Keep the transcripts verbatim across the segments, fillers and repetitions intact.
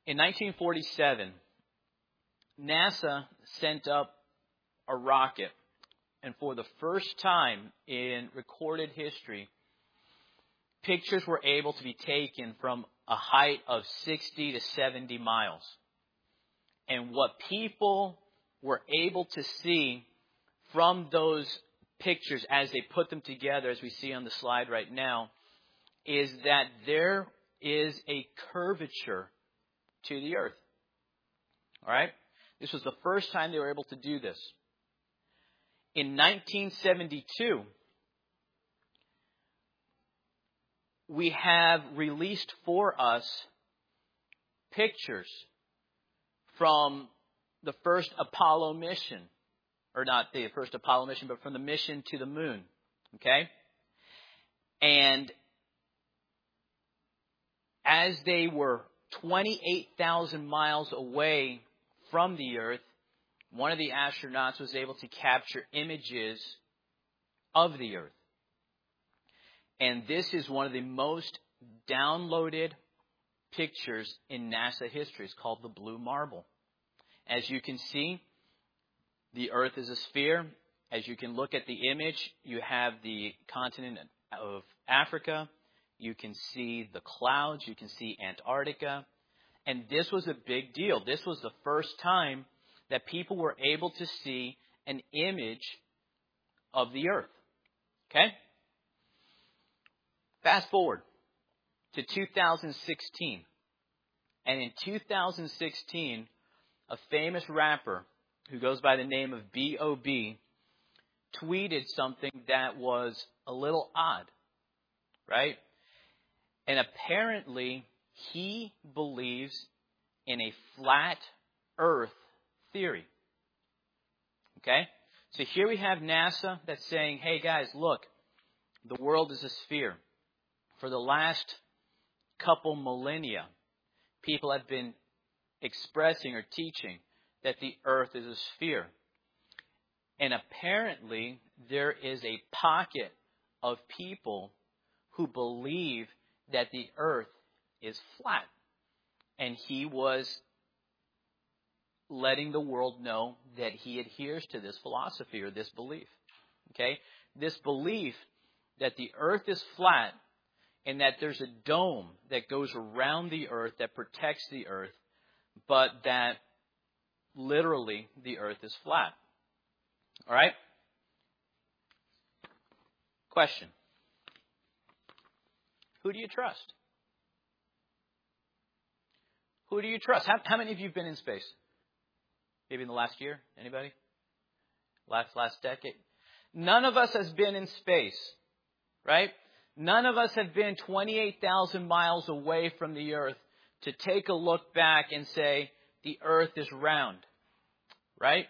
In nineteen forty-seven, NASA sent up a rocket, and for the first time in recorded history, pictures were able to be taken from a height of sixty to seventy miles. And what people were able to see from those pictures as they put them together, as we see on the slide right now, is that there is a curvature to the earth. All right? This was the first time they were able to do this. In nineteen seventy-two, we have released for us pictures from the first Apollo mission. Or not the first Apollo mission, but from the mission to the moon. Okay? And as they were twenty-eight thousand miles away from the earth, one of the astronauts was able to capture images of the earth. And this is one of the most downloaded pictures in NASA history. It's called the Blue Marble. As you can see, the earth is a sphere. As you can look at the image, you have the continent of Africa. You can see the clouds. You can see Antarctica. And this was a big deal. This was the first time that people were able to see an image of the earth. Okay? Fast forward to two thousand sixteen. And in two thousand sixteen, a famous rapper who goes by the name of B O B tweeted something that was a little odd, right? And apparently, he believes in a flat earth theory. Okay? So here we have NASA that's saying, hey guys, look, the world is a sphere. For the last couple millennia, people have been expressing or teaching that the earth is a sphere. And apparently, there is a pocket of people who believe that the earth is flat. And he was letting the world know that he adheres to this philosophy or this belief. Okay? This belief that the earth is flat and that there's a dome that goes around the earth that protects the earth, but that literally the earth is flat. All right? Question. Who do you trust? Who do you trust? How, how many of you have been in space? Maybe in the last year? Anybody? Last last decade? None of us has been in space, right? None of us have been twenty-eight thousand miles away from the earth to take a look back and say, the earth is round, right?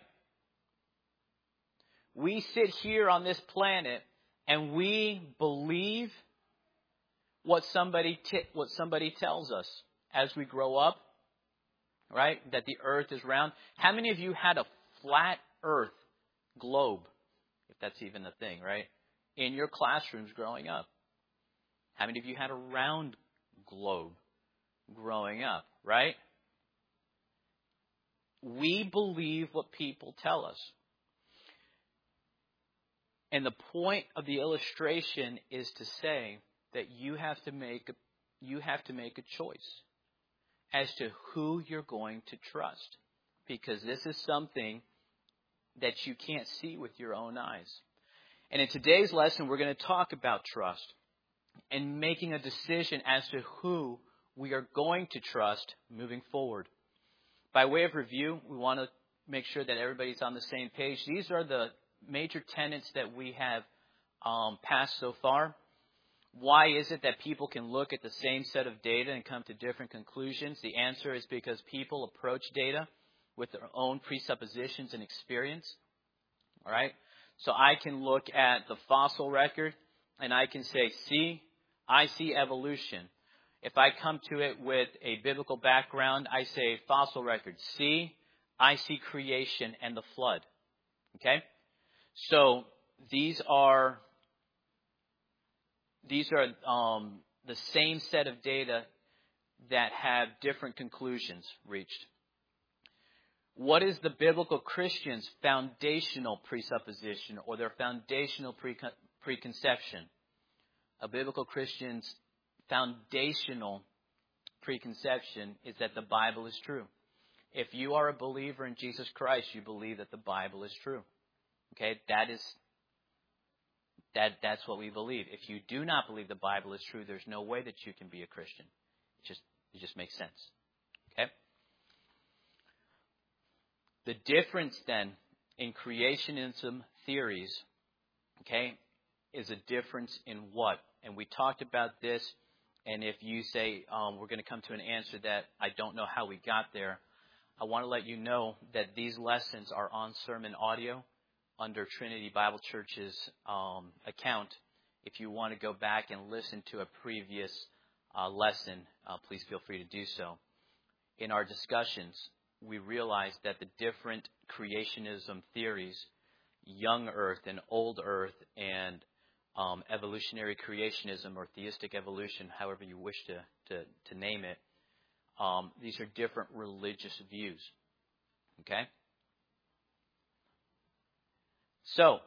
We sit here on this planet and we believe what somebody t- what somebody tells us as we grow up, right? That the earth is round. How many of you had a flat earth globe, if that's even a thing, right? In your classrooms growing up? How many of you had a round globe growing up, right? We believe what people tell us. And the point of the illustration is to say that you have to make a, you have to make a choice as to who you're going to trust. Because this is something that you can't see with your own eyes. And in today's lesson, we're going to talk about trust and making a decision as to who we are going to trust moving forward. By way of review, we want to make sure that everybody's on the same page. These are the major tenets that we have um, passed so far. Why is it that people can look at the same set of data and come to different conclusions? The answer is because people approach data with their own presuppositions and experience. All right? So I can look at the fossil record and I can say, see, I see evolution. If I come to it with a biblical background, I say fossil record. See, I see creation and the flood. Okay? So these are these are um, the same set of data that have different conclusions reached. What is the biblical Christian's foundational presupposition or their foundational precon- preconception? A biblical Christian's foundational preconception is that the Bible is true. If you are a believer in Jesus Christ, you believe that the Bible is true. Okay, that is that that's what we believe. If you do not believe the Bible is true, there's no way that you can be a Christian. It just it just makes sense. Okay? The difference then in creationism theories, okay, is a difference in what? And we talked about this, and if you say um, we're going to come to an answer that I don't know how we got there, I want to let you know that these lessons are on sermon audio under Trinity Bible Church's um, account. If you want to go back and listen to a previous uh, lesson, uh, please feel free to do so. In our discussions, we realized that the different creationism theories, young earth and old earth, and um, evolutionary creationism or theistic evolution, however you wish to, to, to name it, um, these are different religious views. Okay? So,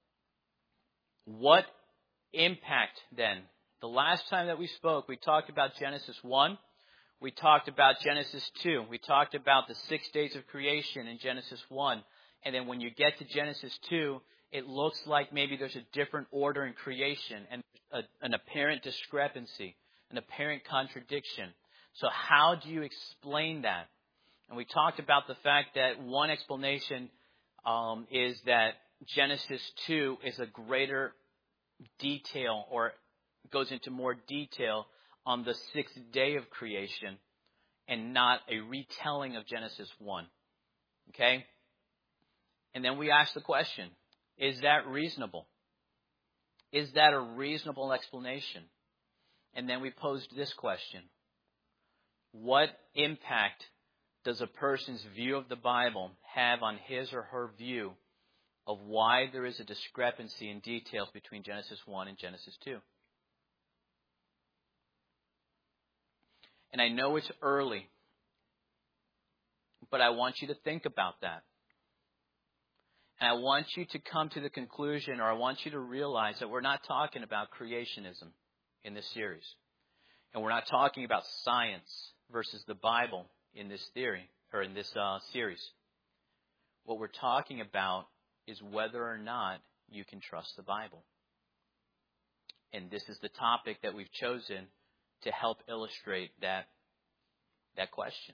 what impact then? The last time that we spoke, we talked about Genesis one. We talked about Genesis two. We talked about the six days of creation in Genesis one. And then when you get to Genesis two, it looks like maybe there's a different order in creation and a, an apparent discrepancy, an apparent contradiction. So how do you explain that? And we talked about the fact that one explanation um, is that Genesis two is a greater detail or goes into more detail on the sixth day of creation and not a retelling of Genesis one. Okay? And then we asked the question, is that reasonable? Is that a reasonable explanation? And then we posed this question. What impact does a person's view of the Bible have on his or her view of why there is a discrepancy in details between Genesis one and Genesis two? And I know it's early, but I want you to think about that. And I want you to come to the conclusion, or I want you to realize that we're not talking about creationism in this series. And we're not talking about science versus the Bible in this theory, or in this uh, series. What we're talking about is whether or not you can trust the Bible. And this is the topic that we've chosen to help illustrate that, that question.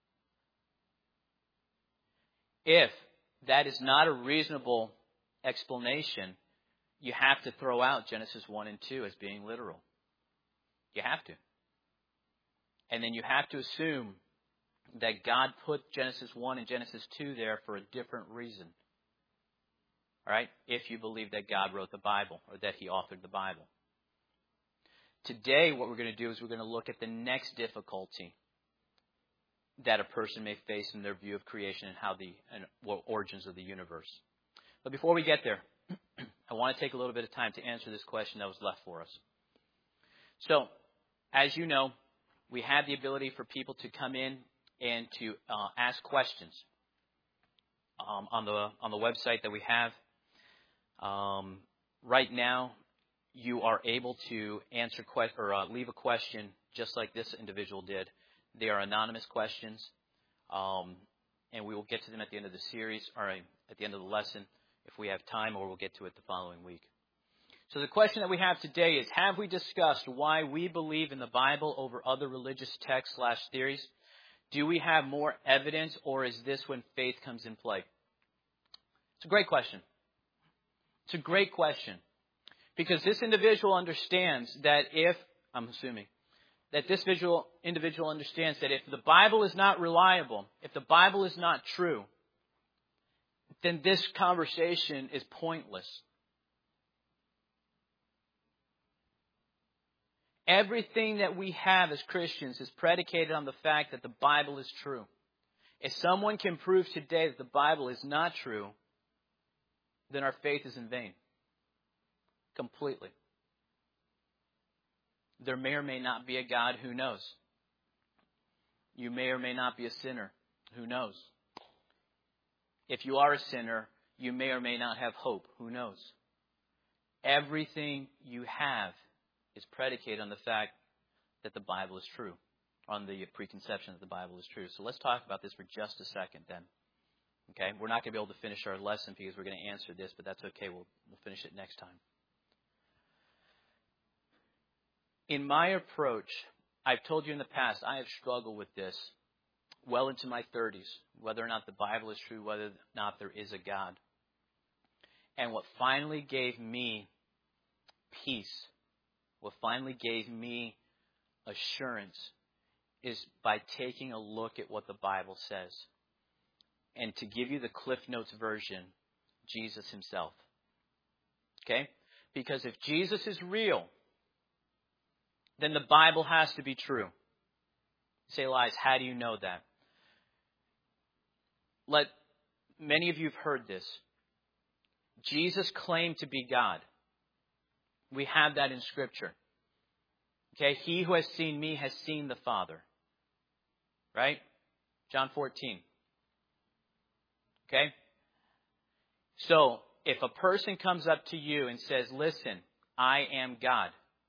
If that is not a reasonable explanation, you have to throw out Genesis one and two as being literal. You have to. And then you have to assume that God put Genesis one and Genesis two there for a different reason. All right? If you believe that God wrote the Bible or that He authored the Bible. Today, what we're going to do is we're going to look at the next difficulty that a person may face in their view of creation and how the and what origins of the universe. But before we get there, I want to take a little bit of time to answer this question that was left for us. So, as you know, we have the ability for people to come in and to uh, ask questions um, on the on the website that we have. Um, right now, you are able to answer que- or uh, leave a question just like this individual did. They are anonymous questions, um, and we will get to them at the end of the series, or at the end of the lesson if we have time, or we'll get to it the following week. So the question that we have today is, have we discussed why we believe in the Bible over other religious texts slash theories? Do we have more evidence, or is this when faith comes in play? It's a great question. It's a great question. Because this individual understands that if, I'm assuming, that this visual individual understands that if the Bible is not reliable, if the Bible is not true, then this conversation is pointless. Everything that we have as Christians is predicated on the fact that the Bible is true. If someone can prove today that the Bible is not true, then our faith is in vain. Completely. There may or may not be a God, who knows. You may or may not be a sinner. Who knows? If you are a sinner, you may or may not have hope. Who knows? Everything you have is predicated on the fact that the Bible is true, on the preconception that the Bible is true. So let's talk about this for just a second then. Okay? We're not going to be able to finish our lesson because we're going to answer this, but that's okay. We'll, we'll finish it next time. In my approach, I've told you in the past, I have struggled with this well into my thirties, whether or not the Bible is true, whether or not there is a God. And what finally gave me peace, what finally gave me assurance, is by taking a look at what the Bible says. And to give you the Cliff Notes version, Jesus himself. Okay? Because if Jesus is real, then the Bible has to be true. You say, Elias, how do you know that? Let many of you have heard this. Jesus claimed to be God. We have that in Scripture. Okay, he who has seen me has seen the Father. Right? John fourteen. Okay? So, if a person comes up to you and says, listen, I am God.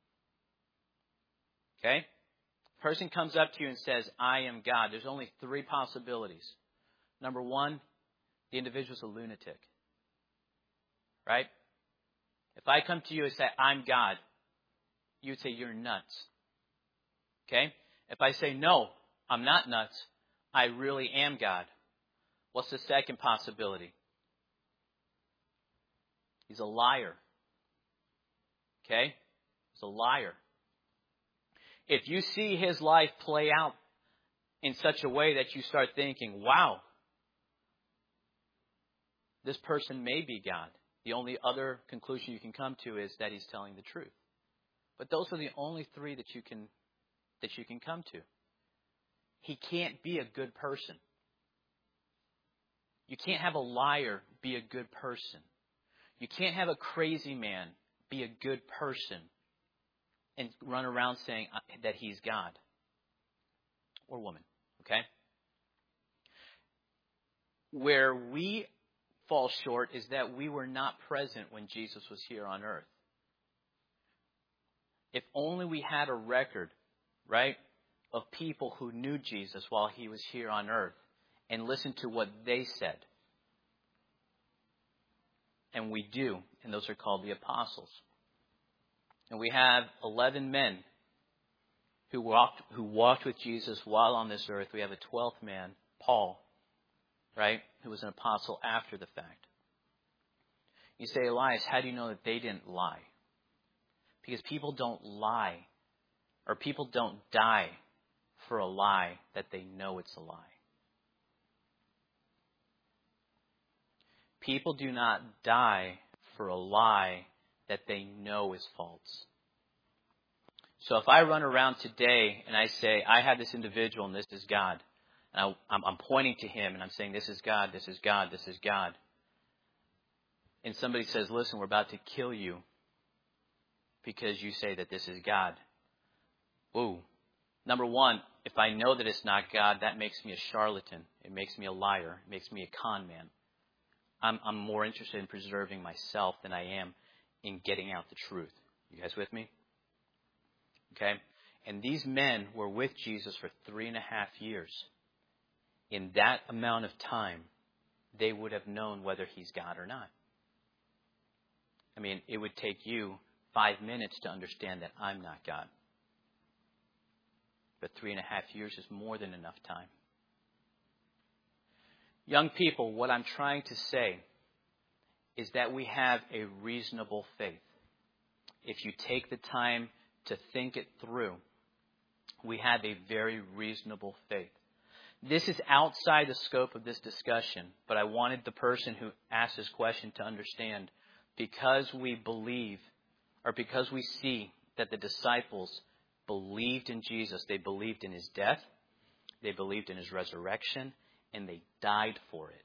Okay? A person comes up to you and says, I am God. There's only three possibilities. Number one, the individual's a lunatic. Right? If I come to you and say, I'm God, you'd say, you're nuts. Okay? If I say, no, I'm not nuts, I really am God. What's the second possibility? He's a liar. Okay? He's a liar. If you see his life play out in such a way that you start thinking, wow, this person may be God. The only other conclusion you can come to is that he's telling the truth. But those are the only three that you can that you can come to. He can't be a good person. You can't have a liar be a good person. You can't have a crazy man be a good person and run around saying that he's God or woman. Okay? Where we fall short is that we were not present when Jesus was here on earth. If only we had a record, right, of people who knew Jesus while he was here on earth and listened to what they said. And we do, and those are called the apostles. And we have eleven men who walked who walked with Jesus while on this earth. We have a twelfth man, Paul, right, who was an apostle after the fact. You say, Elias, how do you know that they didn't lie? Because people don't lie, or people don't die for a lie that they know it's a lie. People do not die for a lie that they know is false. So if I run around today and I say, I have this individual and this is God, and I, I'm, I'm pointing to him and I'm saying, this is God, this is God, this is God. And somebody says, listen, we're about to kill you because you say that this is God. Ooh. Number one, if I know that it's not God, that makes me a charlatan. It makes me a liar. It makes me a con man. I'm, I'm more interested in preserving myself than I am in getting out the truth. You guys with me? Okay? And these men were with Jesus for three and a half years. In that amount of time, they would have known whether he's God or not. I mean, it would take you five minutes to understand that I'm not God. But three and a half years is more than enough time. Young people, what I'm trying to say is that we have a reasonable faith. If you take the time to think it through, we have a very reasonable faith. This is outside the scope of this discussion, but I wanted the person who asked this question to understand, because we believe, or because we see that the disciples believed in Jesus, they believed in his death, they believed in his resurrection, and they died for it.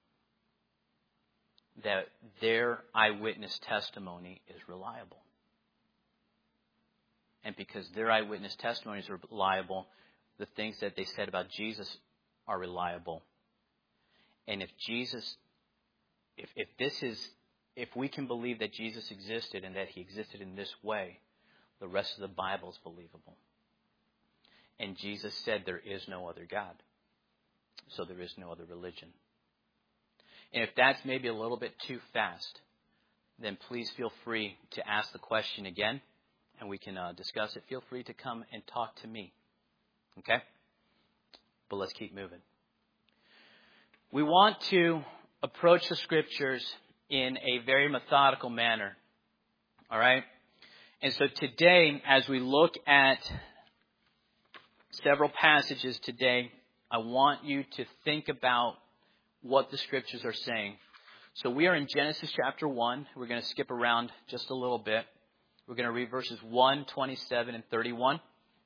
That their eyewitness testimony is reliable. And because their eyewitness testimony is reliable, the things that they said about Jesus are reliable. And if Jesus, if, if this is, if we can believe that Jesus existed and that he existed in this way, the rest of the Bible is believable. And Jesus said there is no other God. So there is no other religion. And if that's maybe a little bit too fast, then please feel free to ask the question again, and we can uh, discuss it. Feel free to come and talk to me. Okay? But let's keep moving. We want to approach the Scriptures in a very methodical manner. All right? And so today, as we look at several passages today, I want you to think about what the Scriptures are saying. So we are in Genesis chapter one. We're going to skip around just a little bit. We're going to read verses one, twenty-seven, and thirty-one.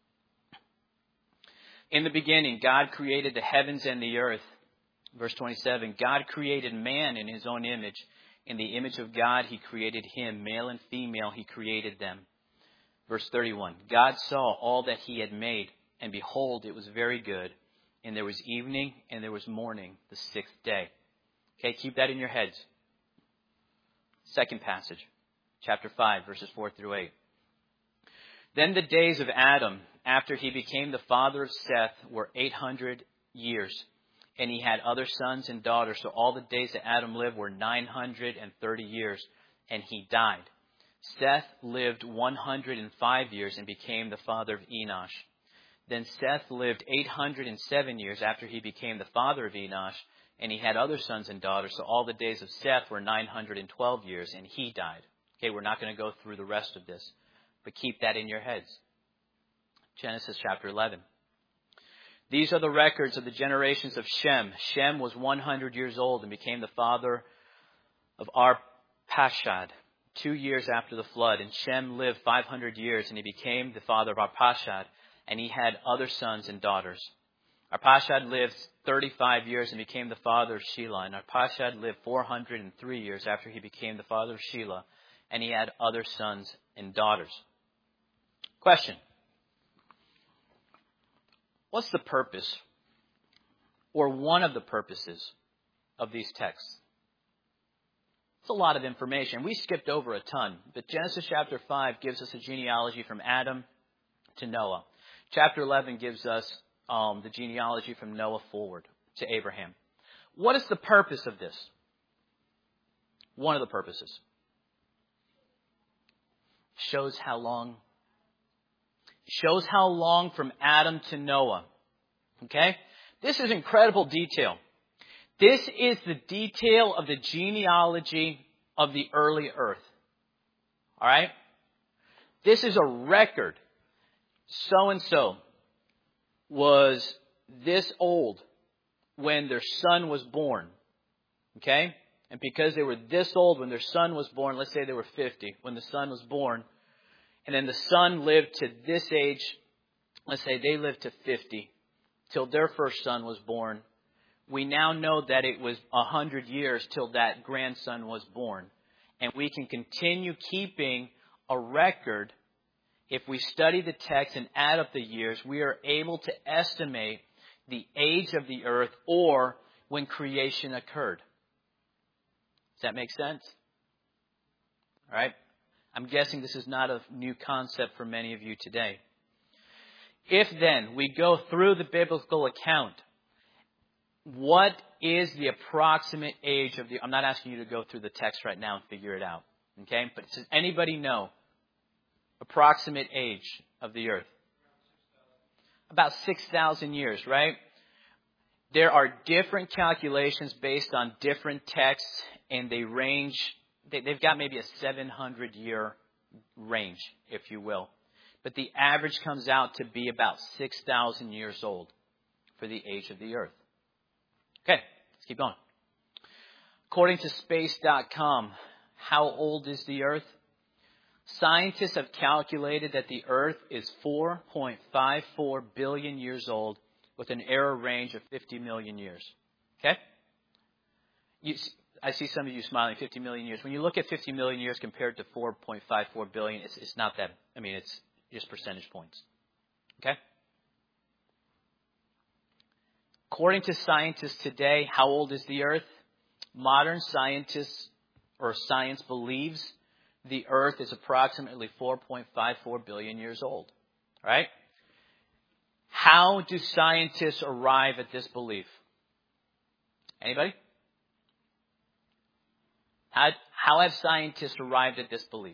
In the beginning, God created the heavens and the earth. Verse twenty-seven, God created man in his own image. In the image of God, he created him. Male and female, he created them. Verse thirty-one, God saw all that he had made, and behold, it was very good. And there was evening and there was morning, the sixth day. Okay, keep that in your heads. Second passage, chapter five, verses four through eight. Then the days of Adam, after he became the father of Seth, were eight hundred years. And he had other sons and daughters. So all the days that Adam lived were nine hundred thirty years. And he died. Seth lived one hundred five years and became the father of Enosh. Then Seth lived eight hundred seven years after he became the father of Enosh, and he had other sons and daughters. So all the days of Seth were nine hundred twelve years, and he died. Okay, we're not going to go through the rest of this, but keep that in your heads. Genesis chapter eleven. These are the records of the generations of Shem. Shem was one hundred years old and became the father of Arpachshad, two years after the flood. And Shem lived five hundred years, and he became the father of Arpachshad. And he had other sons and daughters. Arpachshad lived thirty-five years and became the father of Shelah. And Arpachshad lived four hundred three years after he became the father of Shelah. And he had other sons and daughters. Question. What's the purpose, or one of the purposes, of these texts? It's a lot of information. We skipped over a ton. But Genesis chapter five gives us a genealogy from Adam to Noah. Chapter eleven gives us um, the genealogy from Noah forward to Abraham. What is the purpose of this? One of the purposes. Shows how long. Shows how long from Adam to Noah. Okay? This is incredible detail. This is the detail of the genealogy of the early earth. All right? This is a record. So-and-so was this old when their son was born. Okay? And because they were this old when their son was born, let's say they were fifty when the son was born, and then the son lived to this age, let's say they lived to fifty, till their first son was born. We now know that it was one hundred years till that grandson was born. And we can continue keeping a record. If we study the text and add up the years, we are able to estimate the age of the earth or when creation occurred. Does that make sense? All right. I'm guessing this is not a new concept for many of you today. If then we go through the biblical account, what is the approximate age of the... I'm not asking you to go through the text right now and figure it out. Okay? But does anybody know approximate age of the earth? About six thousand years, right? There are different calculations based on different texts, and they range, they, they've got maybe a seven hundred year range, if you will. But the average comes out to be about six thousand years old for the age of the earth. Okay, let's keep going. According to space dot com, how old is the earth? Scientists have calculated that the earth is four point five four billion years old with an error range of fifty million years. Okay? You, I see some of you smiling, fifty million years. When you look at fifty million years compared to four point five four billion, it's, it's not that, I mean, it's just percentage points. Okay? according to scientists today, how old is the earth? Modern scientists or science believes the earth is approximately four point five four billion years old. Right? How do scientists arrive at this belief? Anybody? How, how have scientists arrived at this belief?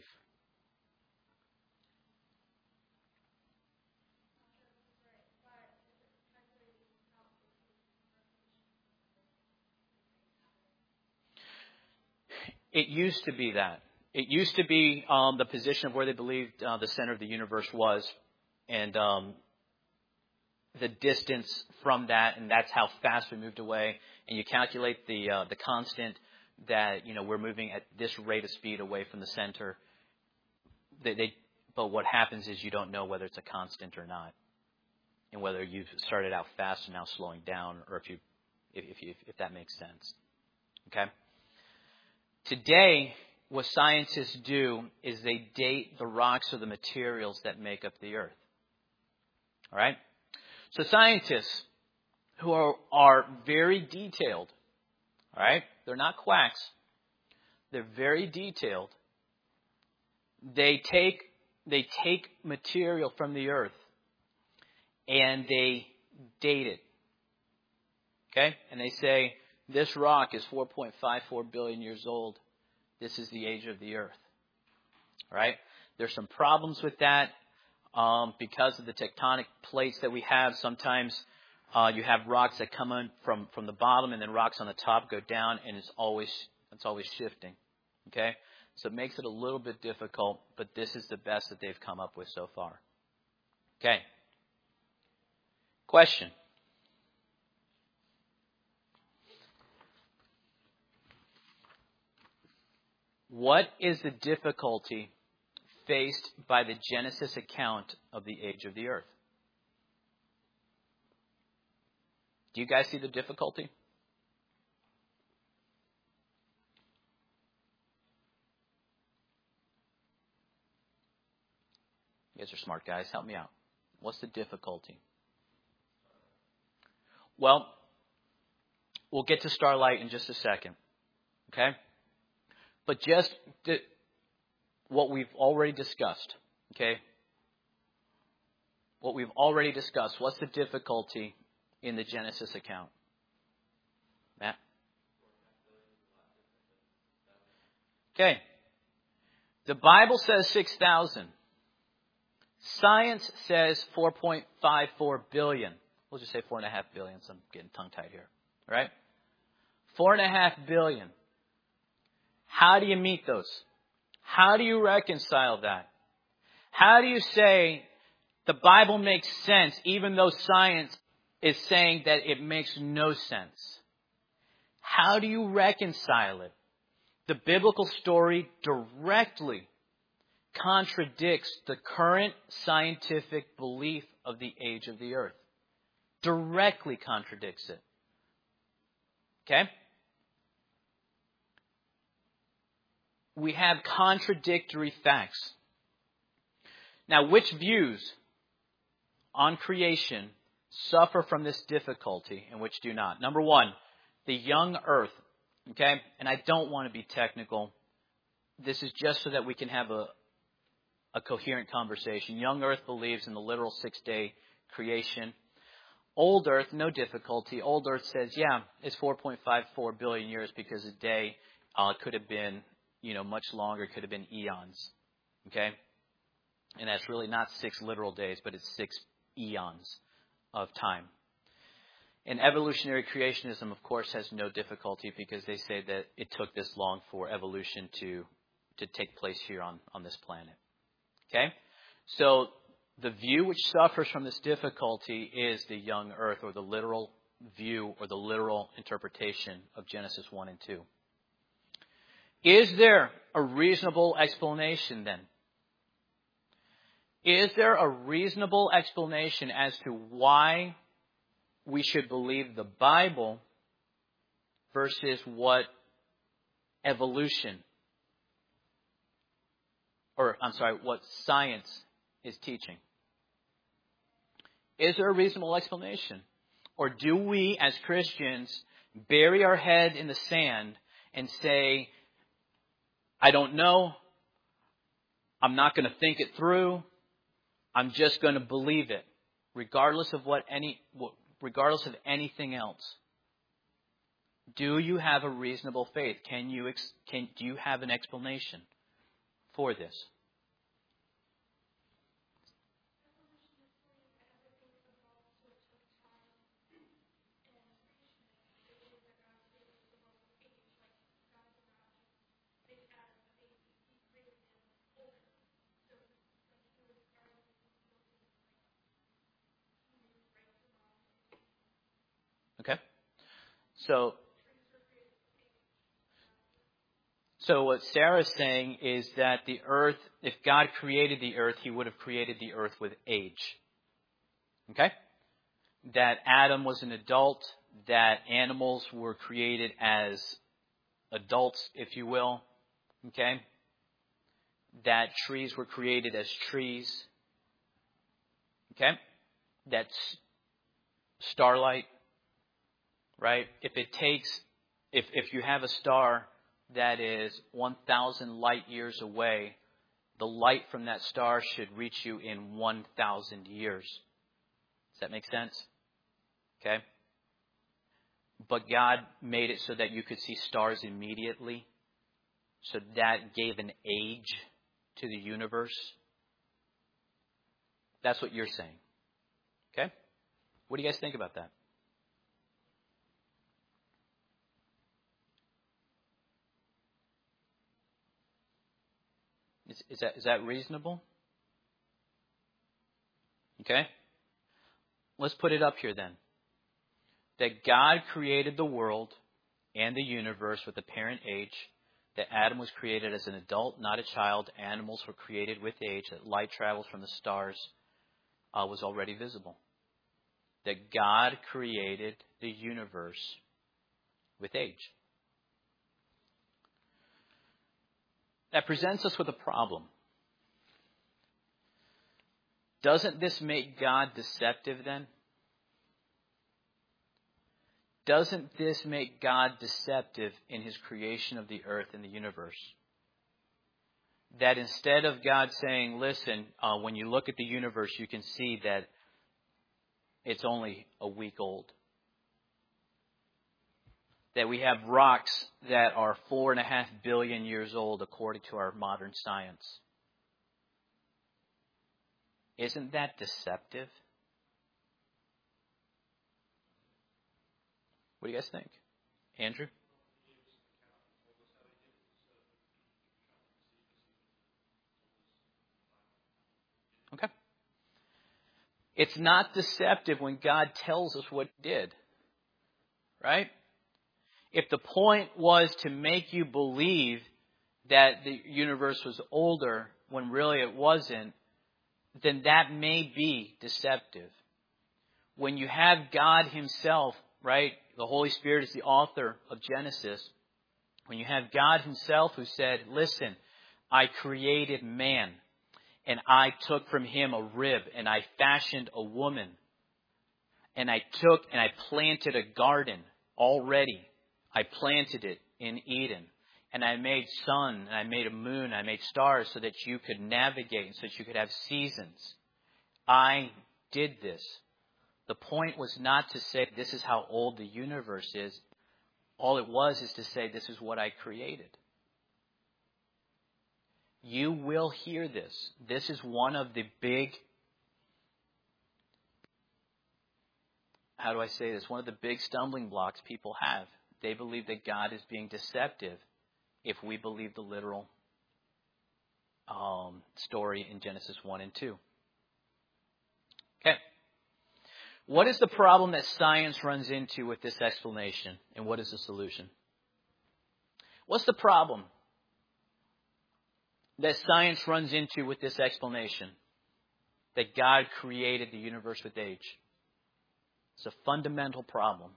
It used to be that. It used to be um, the position of where they believed uh, the center of the universe was, and um, the distance from that, and that's how fast we moved away. And you calculate the uh, the constant that, you know, we're moving at this rate of speed away from the center. They, they, but what happens is you don't know whether it's a constant or not, and whether you've started out fast and now slowing down, or if you, if if, you, if that makes sense. Okay. Today, what scientists do is they date the rocks or the materials that make up the earth. All right? So scientists who are, are very detailed, all right? They're not quacks. They're very detailed. They take, they take material from the earth and they date it. Okay? And they say, this rock is four point five four billion years old. This is the age of the earth. All right? There's some problems with that um, because of the tectonic plates that we have. Sometimes uh, you have rocks that come in from, from the bottom, and then rocks on the top go down, and it's always it's always shifting. Okay? So it makes it a little bit difficult, but this is the best that they've come up with so far. Okay. Question. What is the difficulty faced by the Genesis account of the age of the earth? Do you guys see the difficulty? You guys are smart guys. Help me out. What's the difficulty? Well, we'll get to starlight in just a second. Okay? But just the, what we've already discussed, okay? What we've already discussed. What's the difficulty in the Genesis account? Matt? Okay. The Bible says six thousand. Science says four point five four billion. We'll just say four point five billion, so I'm getting tongue-tied here. Right? four point five billion. How do you meet those? How do you reconcile that? How do you say the Bible makes sense even though science is saying that it makes no sense? How do you reconcile it? The biblical story directly contradicts the current scientific belief of the age of the earth. Directly contradicts it. Okay? We have contradictory facts. Now, which views on creation suffer from this difficulty and which do not? Number one, the young earth. Okay? And I don't want to be technical. This is just so that we can have a, a coherent conversation. Young earth believes in the literal six-day creation. Old earth, no difficulty. Old earth says, yeah, it's four point five four billion years because a day uh, could have been, you know, much longer. It could have been eons. Okay? And that's really not six literal days, but it's six eons of time. And evolutionary creationism, of course, has no difficulty because they say that it took this long for evolution to, to take place here on, on this planet. Okay? So the view which suffers from this difficulty is the young earth, or the literal view or the literal interpretation of Genesis one and two. Is there a reasonable explanation then? Is there a reasonable explanation as to why we should believe the Bible versus what evolution, or I'm sorry, what science is teaching? Is there a reasonable explanation? Or do we, as Christians, bury our head in the sand and say, I don't know, I'm not going to think it through, I'm just going to believe it, regardless of what any, regardless of anything else? Do you have a reasonable faith? Can you, can, do you have an explanation for this? Okay? So, so what Sarah's saying is that the earth, if God created the earth, He would have created the earth with age. Okay? That Adam was an adult, that animals were created as adults, if you will. Okay? That trees were created as trees. Okay? That's starlight. Right? If it takes, if, if you have a star that is one thousand light years away, the light from that star should reach you in one thousand years. Does that make sense? Okay? But God made it so that you could see stars immediately. So that gave an age to the universe. That's what you're saying. Okay? What do you guys think about that? Is, is that is that reasonable? Okay? Let's put it up here then. That God created the world and the universe with apparent age. That Adam was created as an adult, not a child. Animals were created with age. That light travels from the stars uh, was already visible. That God created the universe with age. That presents us with a problem. Doesn't this make God deceptive then? Doesn't this make God deceptive in His creation of the earth and the universe? That instead of God saying, listen, uh, when you look at the universe, you can see that it's only a week old. That we have rocks that are four and a half billion years old according to our modern science. Isn't that deceptive? What do you guys think? Andrew? Okay. It's not deceptive when God tells us what He did. Right? If the point was to make you believe that the universe was older when really it wasn't, then that may be deceptive. When you have God Himself, right? The Holy Spirit is the author of Genesis. When you have God Himself who said, listen, I created man and I took from him a rib and I fashioned a woman and I took and I planted a garden already. I planted it in Eden. And I made sun, and I made a moon, and I made stars so that you could navigate, so that you could have seasons. I did this. The point was not to say this is how old the universe is. All it was is to say this is what I created. You will hear this. This is one of the big, how do I say this? One of the big stumbling blocks people have. They believe that God is being deceptive if we believe the literal um, story in Genesis one and two. Okay. What is the problem that science runs into with this explanation, and what is the solution? What's the problem that science runs into with this explanation? That God created the universe with age. It's a fundamental problem.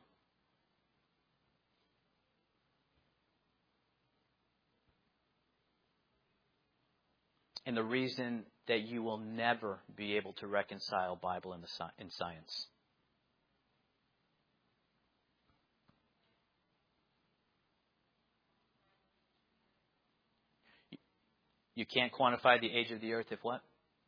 And the reason that you will never be able to reconcile Bible and, the, and science. You can't quantify the age of the earth if what?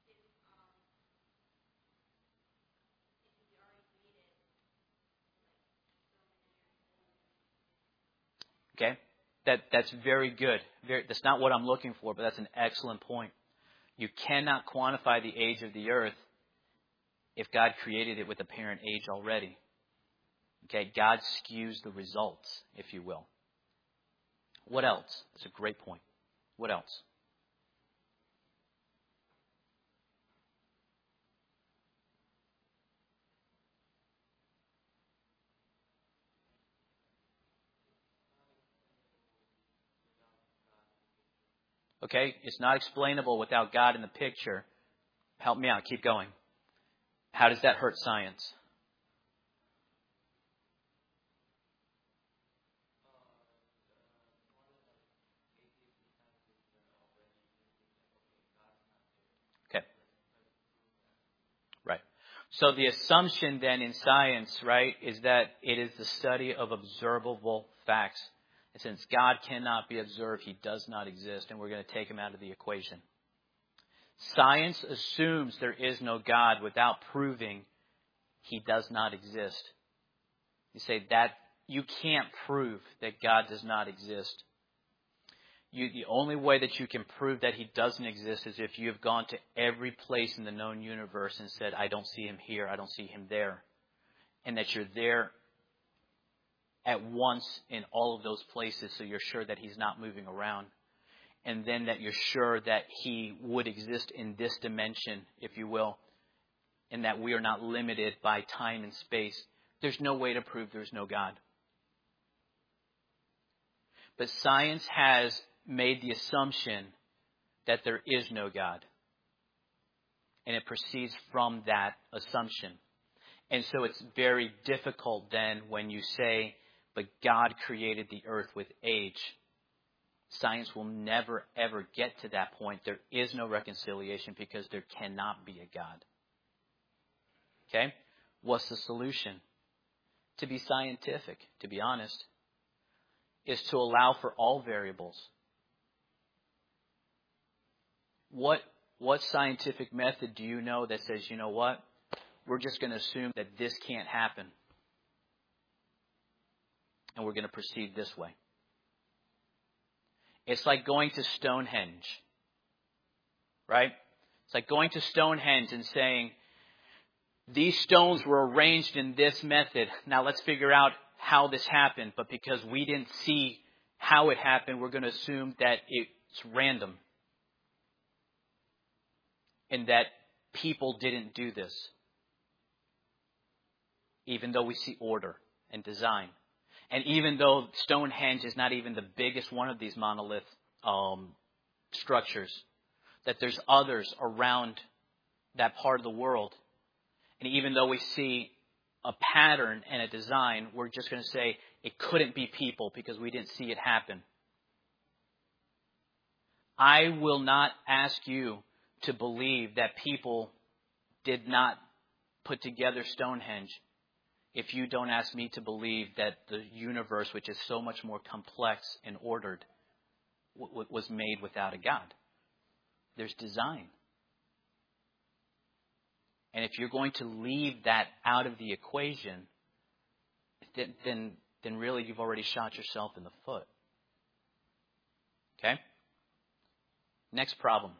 Okay? That that's very good. Very, that's not what I'm looking for, but that's an excellent point. You cannot quantify the age of the earth if God created it with apparent age already. Okay? God skews the results, if you will. What else? That's a great point. What else? Okay? It's not explainable without God in the picture. Help me out. Keep going. How does that hurt science? Okay. Right. So the assumption then in science, right, is that it is the study of observable facts. And since God cannot be observed, he does not exist, and we're going to take him out of the equation. Science assumes there is no God without proving he does not exist. You say that you can't prove that God does not exist. You, the only way that you can prove that he doesn't exist is if you have gone to every place in the known universe and said, I don't see him here, I don't see him there. And that you're there at once in all of those places, so you're sure that he's not moving around. And then that you're sure that he would exist in this dimension, if you will, and that we are not limited by time and space. There's no way to prove there's no God. But science has made the assumption that there is no God. And it proceeds from that assumption. And so it's very difficult then when you say, but God created the earth with age. Science will never, ever get to that point. There is no reconciliation because there cannot be a God. Okay? What's the solution? To be scientific, to be honest, is to allow for all variables. What, what scientific method do you know that says, you know what? We're just going to assume that this can't happen. And we're going to proceed this way. It's like going to Stonehenge, right? It's like going to Stonehenge and saying, these stones were arranged in this method. Now let's figure out how this happened. But because we didn't see how it happened, we're going to assume that it's random. And that people didn't do this. Even though we see order and design. And even though Stonehenge is not even the biggest one of these monolith um, structures, that there's others around that part of the world. And even though we see a pattern and a design, we're just going to say it couldn't be people because we didn't see it happen. I will not ask you to believe that people did not put together Stonehenge if you don't ask me to believe that the universe, which is so much more complex and ordered, w- was made without a God. There's design. And if you're going to leave that out of the equation, then, then, then really you've already shot yourself in the foot. Okay? Next problem.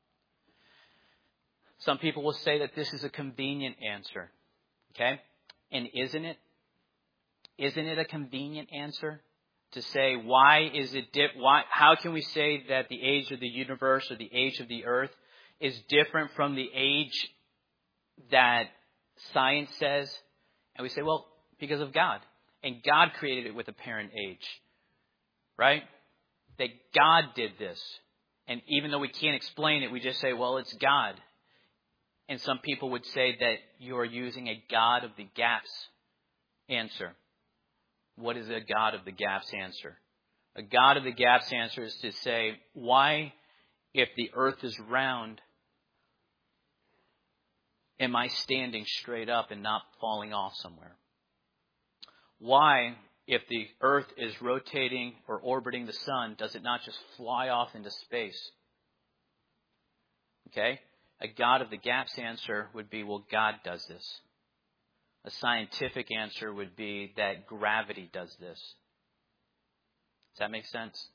Some people will say that this is a convenient answer. Okay? And isn't it? Isn't it a convenient answer to say, why is it dip? Why? How can we say that the age of the universe or the age of the earth is different from the age that science says? And we say, well, because of God. And God created it with apparent age. Right? That God did this. And even though we can't explain it, we just say, well, it's God. And some people would say that you are using a God of the gaps answer. What is a God of the gaps answer? A God of the gaps answer is to say, why, if the earth is round, am I standing straight up and not falling off somewhere? Why, if the earth is rotating or orbiting the sun, does it not just fly off into space? Okay? A God of the gaps answer would be, well, God does this. A scientific answer would be that gravity does this. Does that make sense?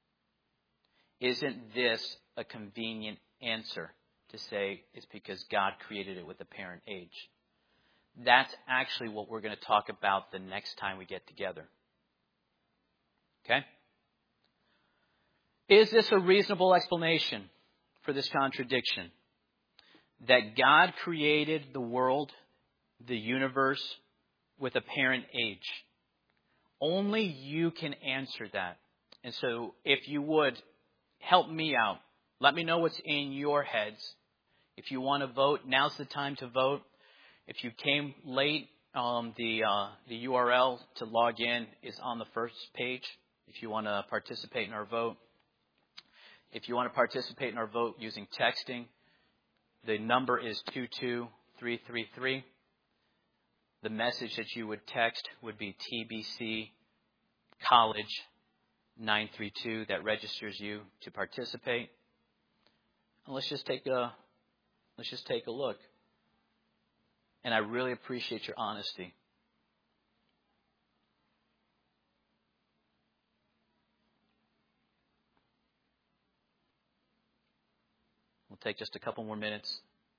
Isn't this a convenient answer to say it's because God created it with apparent age? That's actually what we're going to talk about the next time we get together. Okay? Is this a reasonable explanation for this contradiction? That God created the world, the universe, with apparent age. Only you can answer that. And so if you would, help me out. Let me know what's in your heads. If you want to vote, now's the time to vote. If you came late, um, the uh, the U R L to log in is on the first page if you want to participate in our vote. If you want to participate in our vote using texting, the number is two two three three three. The message that you would text would be T B C College nine three two. That registers you to participate. And let's just take a let's just take a look. And I really appreciate your honesty. We'll take just a couple more minutes.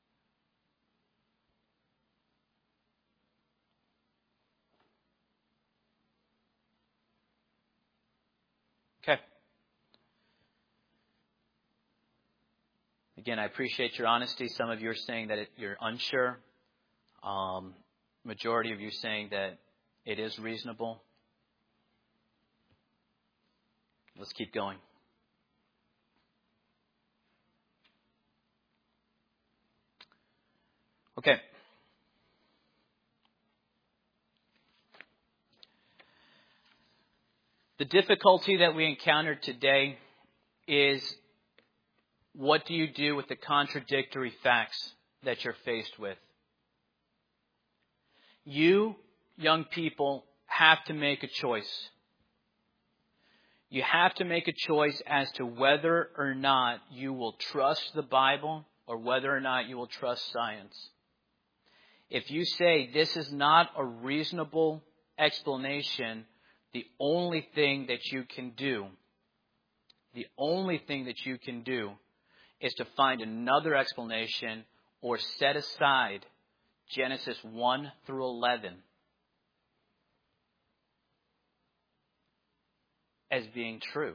Okay. Again, I appreciate your honesty. Some of you are saying that it, you're unsure. Um, majority of you saying that it is reasonable. Let's keep going. Okay. The difficulty that we encountered today is, what do you do with the contradictory facts that you're faced with? You, young people, have to make a choice. You have to make a choice as to whether or not you will trust the Bible or whether or not you will trust science. If you say this is not a reasonable explanation, the only thing that you can do, the only thing that you can do is to find another explanation or set aside Genesis one through eleven as being true.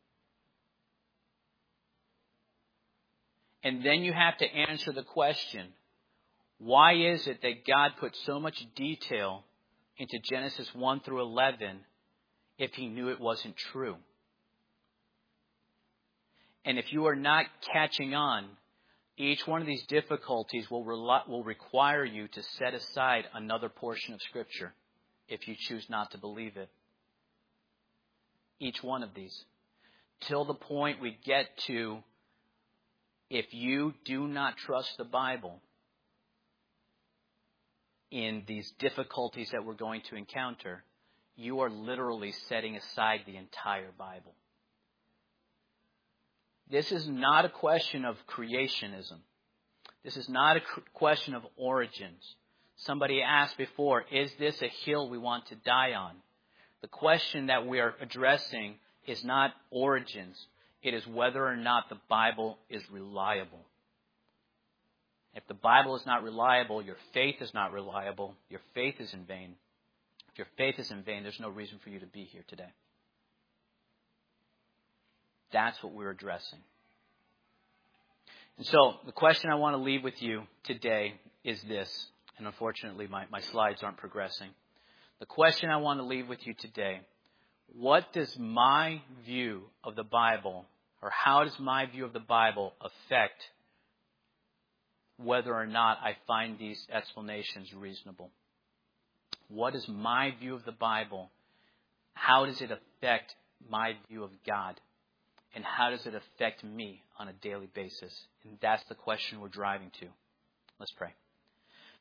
And then you have to answer the question, why is it that God put so much detail into Genesis one through eleven if he knew it wasn't true? And if you are not catching on, each one of these difficulties will, rel- will require you to set aside another portion of Scripture if you choose not to believe it. Each one of these. Till the point we get to, if you do not trust the Bible in these difficulties that we're going to encounter, you are literally setting aside the entire Bible. This is not a question of creationism. This is not a question of origins. Somebody asked before, is this a hill we want to die on? The question that we are addressing is not origins. It is whether or not the Bible is reliable. If the Bible is not reliable, your faith is not reliable. Your faith is in vain. If your faith is in vain, there's no reason for you to be here today. That's what we're addressing. And so the question I want to leave with you today is this. And unfortunately, my, my slides aren't progressing. The question I want to leave with you today, what does my view of the Bible, or how does my view of the Bible affect whether or not I find these explanations reasonable? What is my view of the Bible? How does it affect my view of God? And how does it affect me on a daily basis? And that's the question we're driving to. Let's pray.